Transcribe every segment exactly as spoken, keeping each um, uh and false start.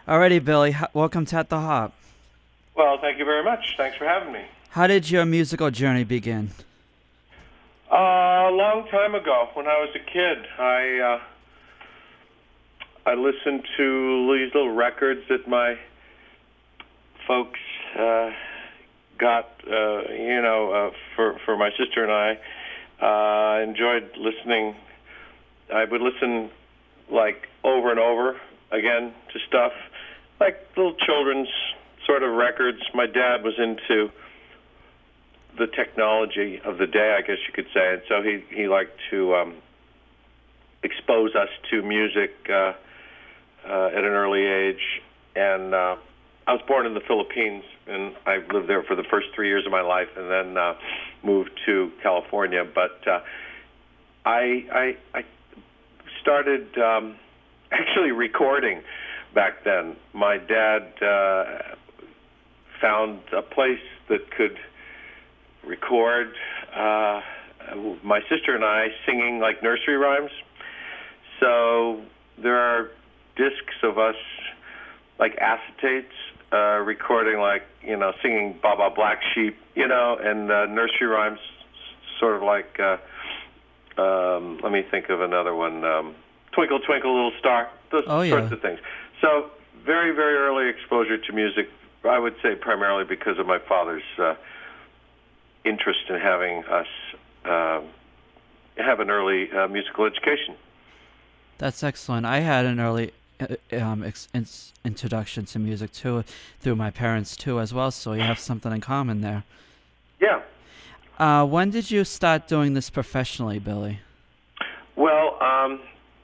Alrighty, Billy. h- Welcome to At the Hop. Well, thank you very much. Thanks for having me. How did your musical journey begin? Uh, a long time ago, when I was a kid, I uh, I listened to these little records that my folks uh, got, uh, you know, uh, for for my sister and I. Uh, I enjoyed listening. I would listen like over and over again to stuff like little children's sort of records. My dad was into the technology of the day, I guess you could say, and so he he liked to um, expose us to music uh, uh, at an early age. And uh, I was born in the Philippines, and I lived there for the first three years of my life, and then uh, moved to California. But uh, I, I I started um, actually recording back then. My dad uh, found a place that could record uh, my sister and I singing like nursery rhymes. So there are discs of us, like acetates, uh, recording like, you know, singing Baba Black Sheep, you know, and uh, nursery rhymes, sort of like, uh, um, let me think of another one, um, Twinkle, Twinkle, Little Star, those Oh, sorts yeah. of things. So very, very early exposure to music, I would say primarily because of my father's uh, interest in having us uh, have an early uh, musical education. That's excellent. I had an early uh, um, ex- ins- introduction to music too, through my parents too, as well. So you have something in common there. Yeah. Uh, when did you start doing this professionally, Billy? Well, um,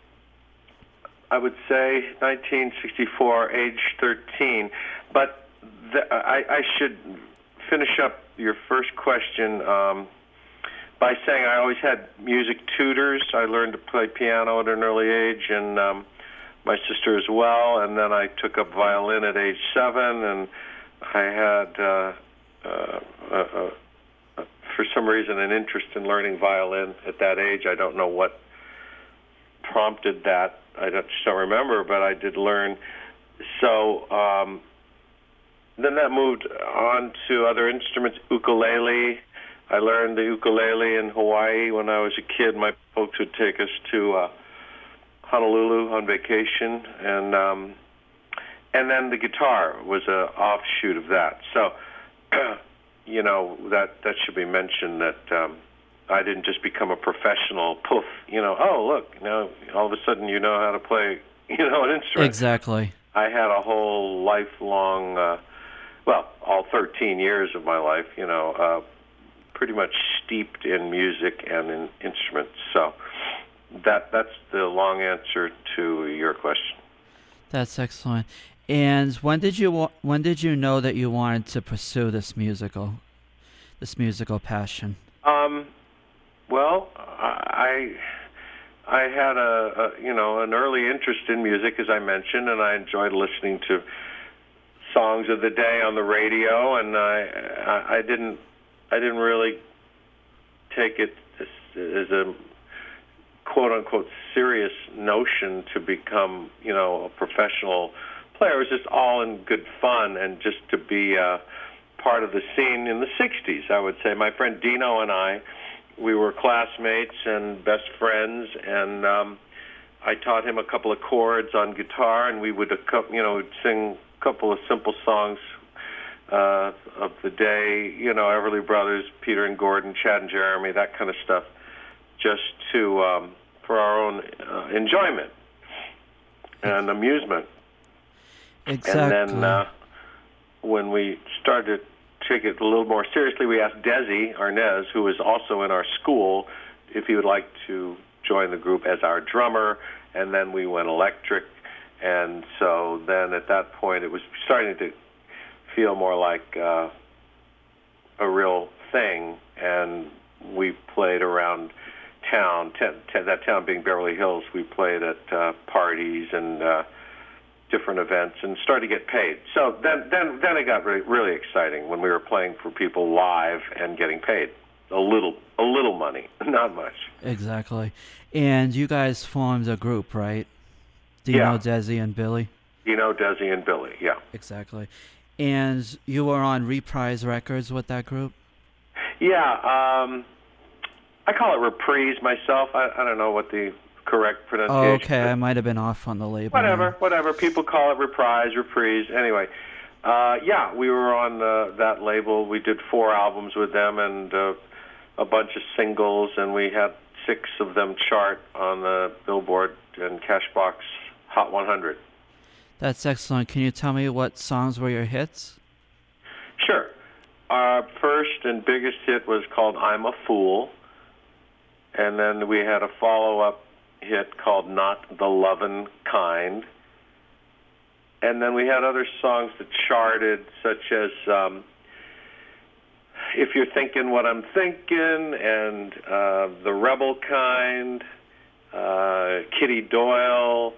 I would say nineteen sixty-four, age thirteen. But the, I, I should finish up your first question um, by saying I always had music tutors. I learned to play piano at an early age, and um, my sister as well. And then I took up violin at age seven, and I had, uh, uh, uh, uh, for some reason, an interest in learning violin at that age. I don't know what prompted that. I don't, just don't remember, but I did learn. So um, then that moved on to other instruments, ukulele. I learned the ukulele in Hawaii when I was a kid. My folks would take us to uh, Honolulu on vacation, and um, and then the guitar was a offshoot of that. So, you know, that that should be mentioned that um, I didn't just become a professional. Poof, you know. Oh, look, you know, all of a sudden you know how to play, you know, an instrument. Exactly. I had a whole lifelong, uh, well, all thirteen years of my life, you know, uh, pretty much steeped in music and in instruments. So that that's the long answer to your question. That's excellent. And when did you wa- when did you know that you wanted to pursue this musical, this musical passion? Um, well, I I had a, a you know an early interest in music, as I mentioned, and I enjoyed listening to songs of the day on the radio, and I I, I didn't I didn't really take it as, as a quote unquote serious notion to become you know a professional player. It was just all in good fun and just to be uh, part of the scene in the sixties, I would say. My friend Dino and I, we were classmates and best friends, and um, I taught him a couple of chords on guitar, and we would, you know, sing a couple of simple songs uh, of the day, you know, Everly Brothers, Peter and Gordon, Chad and Jeremy, that kind of stuff, just to um, for our own uh, enjoyment and amusement. Exactly. And then uh, when we started to take it a little more seriously, we asked Desi Arnaz, who was also in our school, if he would like to join the group as our drummer, and then we went electric. And so then at that point it was starting to feel more like uh, a real thing, and we played around town, ten, ten, that town being Beverly Hills. We played at uh, parties and uh, different events and started to get paid. So then, then, then it got really, really exciting when we were playing for people live and getting paid a little, a little money, not much. Exactly. And you guys formed a group, right? Do you Yeah. know Desi and Billy? Dino, Desi, and Billy, yeah. Exactly. And you were on Reprise Records with that group? Yeah, um, I call it Reprise myself. I, I don't know what the correct Oh, pronunciation okay. is. I might have been off on the label. Whatever, now. whatever. People call it Reprise, Reprise. Anyway, uh, yeah, we were on uh, that label. We did four albums with them and uh, a bunch of singles, and we had six of them chart on the Billboard and Cashbox Hot one hundred. That's excellent. Can you tell me what songs were your hits? Sure. Our first and biggest hit was called I'm a Fool, and then we had a follow-up hit called Not the Lovin' Kind, and then we had other songs that charted, such as um, If You're Thinking What I'm Thinking, and uh, The Rebel Kind, uh, Kitty Doyle,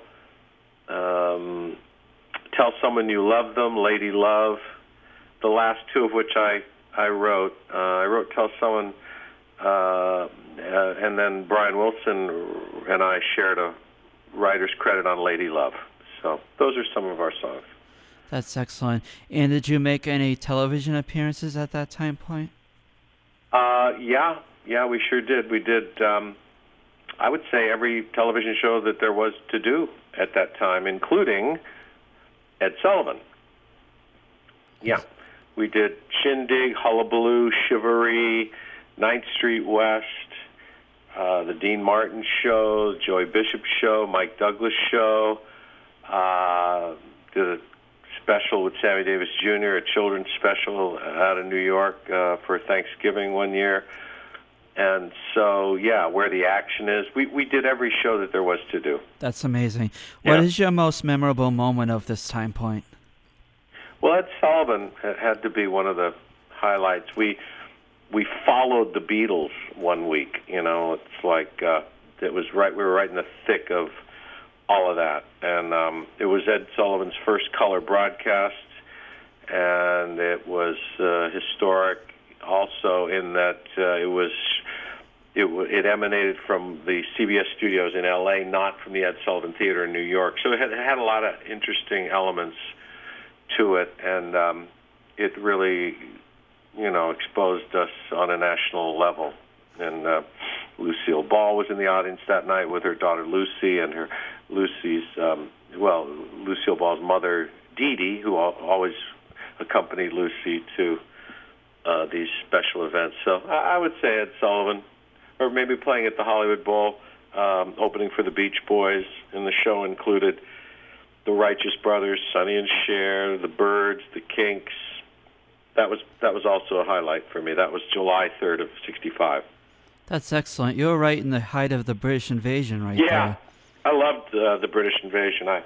um, Tell Someone You Love Them, Lady Love, the last two of which I, I wrote. Uh, I wrote Tell Someone, uh, uh, and then Brian Wilson and I shared a writer's credit on Lady Love. So those are some of our songs. That's excellent. And did you make any television appearances at that time point? Uh, yeah, yeah, we sure did. We did, um, I would say, every television show that there was to do at that time, including Ed Sullivan. Yeah, we did Shindig, Hullabaloo, Chivalry, Ninth Street West, uh, the Dean Martin Show, Joey Bishop Show, Mike Douglas Show, uh, did a special with Sammy Davis Junior, a children's special out of New York uh, for Thanksgiving one year. And so, yeah, Where the Action Is. We we did every show that there was to do. That's amazing. What Yeah. is your most memorable moment of this time point? Well, Ed Sullivan ha- had to be one of the highlights. We we followed the Beatles one week. You know, it's like uh, it was right. We were right in the thick of all of that, and um, it was Ed Sullivan's first color broadcast, and it was uh, historic. Also, in that uh, it was it, w- it emanated from the C B S studios in L A, not from the Ed Sullivan Theater in New York. So it had, it had a lot of interesting elements to it, and um, it really, you know, exposed us on a national level. And uh, Lucille Ball was in the audience that night with her daughter Lucy and her Lucy's, um, well, Lucille Ball's mother Dee Dee, who al- always accompanied Lucy to uh, these special events. So I, I would say Ed Sullivan, or maybe playing at the Hollywood Bowl, um, opening for the Beach Boys, and the show included the Righteous Brothers, Sonny and Cher, the Byrds, the Kinks. That was that was also a highlight for me. That was July third of sixty-five. That's excellent. You were right in the height of the British invasion right Yeah, there. I loved uh, the British invasion. I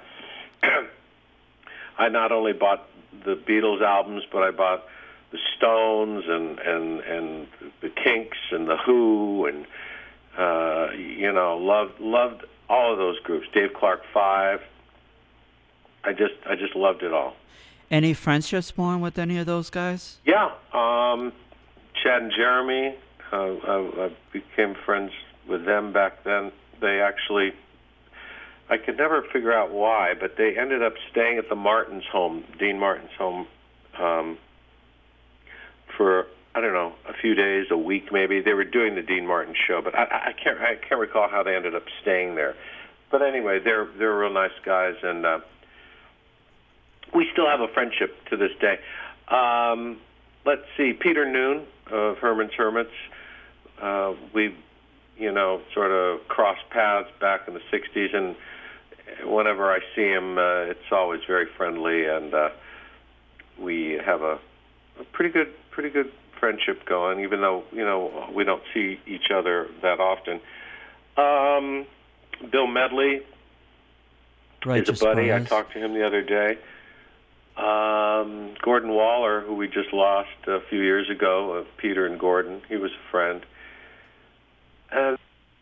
I not only bought the Beatles albums, but I bought the Stones and and and the Kinks and the Who, and uh, you know, loved loved all of those groups. Dave Clark Five. I just I just loved it all. Any friendships born with any of those guys? Yeah, um, Chad and Jeremy. Uh, I, I became friends with them back then. They actually, I could never figure out why, but they ended up staying at the Martins' home, Dean Martin's home, um, for I don't know, a few days, a week maybe. They were doing the Dean Martin show, but I, I can't I can't recall how they ended up staying there. But anyway, they're they're real nice guys, and uh, we still have a friendship to this day. Um, let's see, Peter Noon of Herman's Hermits. Uh, we, you know, sort of crossed paths back in the sixties, and whenever I see him, uh, it's always very friendly, and uh, we have a, a pretty good, pretty good friendship going, even though, you know, we don't see each other that often. Um, Bill Medley Righteous is a buddy. Brothers. I talked to him the other day. Um, Gordon Waller, who we just lost a few years ago, of Peter and Gordon, he was a friend. And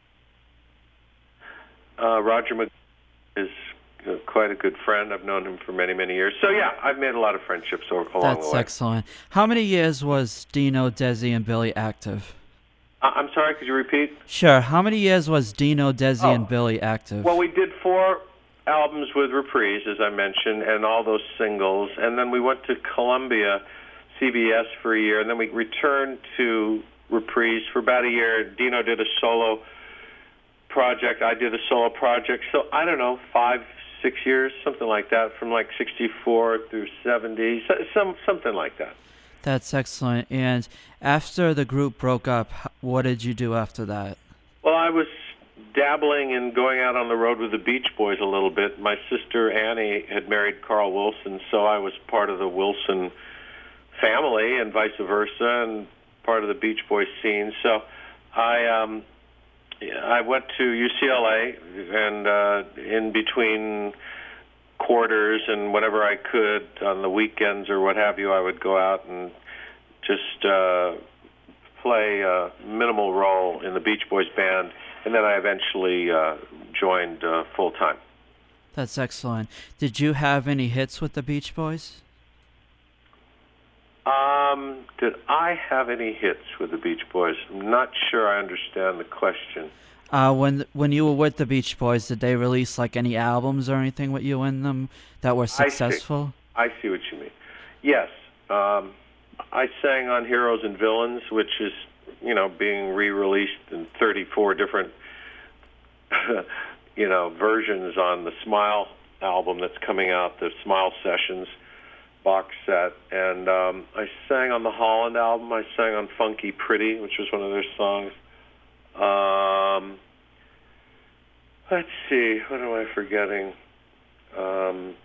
uh, Roger McGuire is uh, quite a good friend. I've known him for many, many years. So yeah, I've made a lot of friendships o- along That's the way. excellent. How many years was Dino, Desi, and Billy active? Uh, I'm sorry, could you repeat? Sure. How many years was Dino, Desi, Oh. and Billy active? Well, we did four albums with Reprise, as I mentioned, and all those singles. And then we went to Columbia, C B S for a year, and then we returned to Reprise for about a year. Dino did a solo project. I did a solo project. So, I don't know, five, six years, something like that, from like sixty-four through seventy, so, some something like that. That's excellent. And after the group broke up, h- what did you do after that? Well, I was dabbling in going out on the road with the Beach Boys a little bit. My sister Annie had married Carl Wilson, so I was part of the Wilson family and vice versa, and part of the Beach Boys scene. So I um, I went to U C L A, and uh, in between quarters and whatever I could on the weekends or what have you, I would go out and just uh, play a minimal role in the Beach Boys band, and then I eventually uh, joined uh, full time. That's excellent. Did you have any hits with the Beach Boys? Um, did I have any hits with the Beach Boys? I'm not sure I understand the question. Uh, when when you were with the Beach Boys, did they release like any albums or anything with you in them that were successful? I see, I see what you mean. Yes, um, I sang on Heroes and Villains, which is, you know, being re-released in thirty-four different, you know, versions on the Smile album that's coming out, the Smile Sessions box set. And um, I sang on the Holland album. I sang on Funky Pretty, which was one of their songs. Um, let's see, what am I forgetting? Um,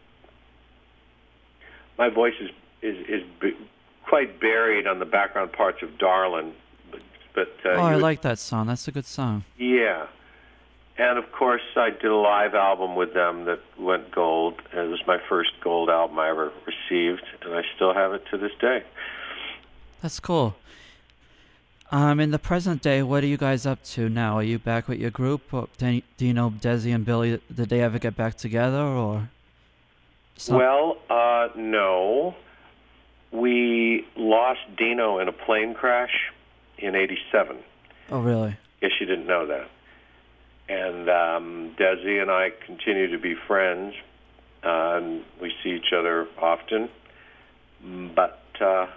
my voice is is, is b- quite buried on the background parts of Darlin'. But, but uh, oh, I would, like that song. That's a good song. Yeah. And, of course, I did a live album with them that went gold. It was my first gold album I ever received, and I still have it to this day. That's cool. Um, in the present day, what are you guys up to now? Are you back with your group? Or do you know Desi and Billy, did they ever get back together? Or some- Well, uh, no. We lost Dino in a plane crash in eighty-seven. Oh, really? Guess you didn't know that. And um, Desi and I continue to be friends, uh, and we see each other often. But uh,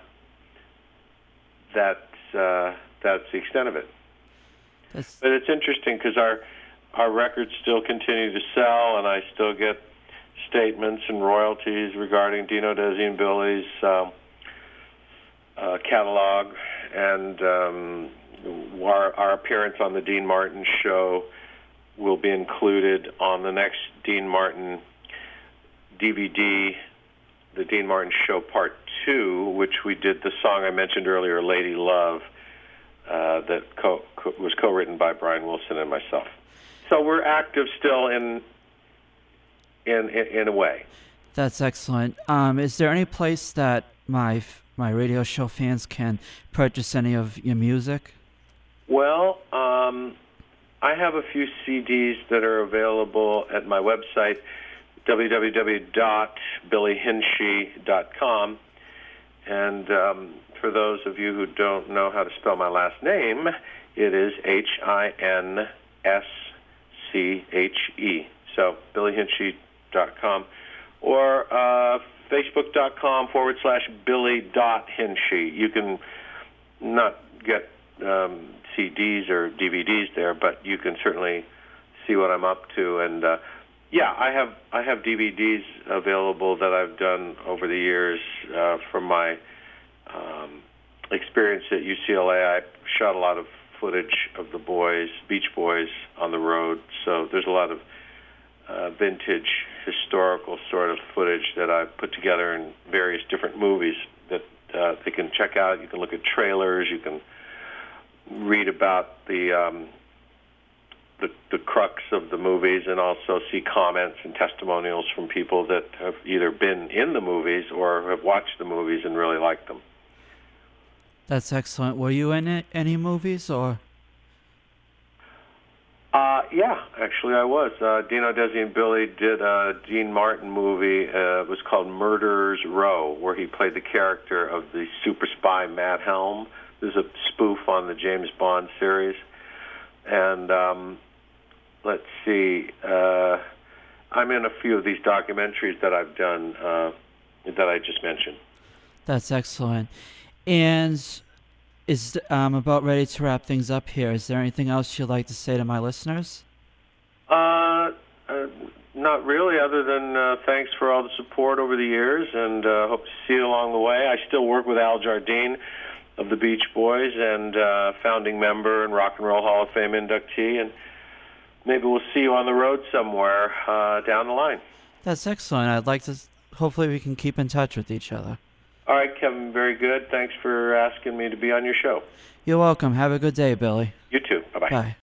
that's uh, that's the extent of it. That's... But it's interesting because our our records still continue to sell, and I still get statements and royalties regarding Dino, Desi, and Billy's um, uh, catalog, and um, our, our appearance on the Dean Martin show will be included on the next Dean Martin D V D, the Dean Martin Show Part two, which we did the song I mentioned earlier, Lady Love, uh, that co- co- was co-written by Brian Wilson and myself. So we're active still in in in, in a way. That's excellent. Um, is there any place that my f- my radio show fans can purchase any of your music? Well, um, I have a few C Ds that are available at my website, w w w dot billy hinsche dot com. And um, for those of you who don't know how to spell my last name, it is H I N S C H E. So billy hinsche dot com. Or uh, facebook.com forward slash billy dot hinsche. You can not get um, C Ds or D V Ds there, but you can certainly see what I'm up to. And uh, yeah, I have I have D V Ds available that I've done over the years uh, from my um, experience at U C L A. I shot a lot of footage of the boys, Beach Boys, on the road. So there's a lot of uh, vintage, historical sort of footage that I've put together in various different movies that uh, they can check out. You can look at trailers. You can read about the, um, the the crux of the movies, and also see comments and testimonials from people that have either been in the movies or have watched the movies and really liked them. That's excellent. Were you in it, any movies or? Uh, yeah, actually I was. Uh, Dino, Desi, and Billy did a Dean Martin movie. Uh, it was called Murderers Row, where he played the character of the super spy Matt Helm. There's a spoof on the James Bond series. And um, let's see, uh, I'm in a few of these documentaries that I've done uh, that I just mentioned. That's excellent. And is I'm about ready to wrap things up here. Is there anything else you'd like to say to my listeners? Uh, uh not really, other than uh, thanks for all the support over the years, and uh, hope to see you along the way. I still work with Al Jardine of the Beach Boys, and uh, founding member and Rock and Roll Hall of Fame inductee, and maybe we'll see you on the road somewhere uh, down the line. That's excellent. I'd like to. Hopefully, we can keep in touch with each other. All right, Kevin. Very good. Thanks for asking me to be on your show. You're welcome. Have a good day, Billy. You too. Bye-bye. Bye.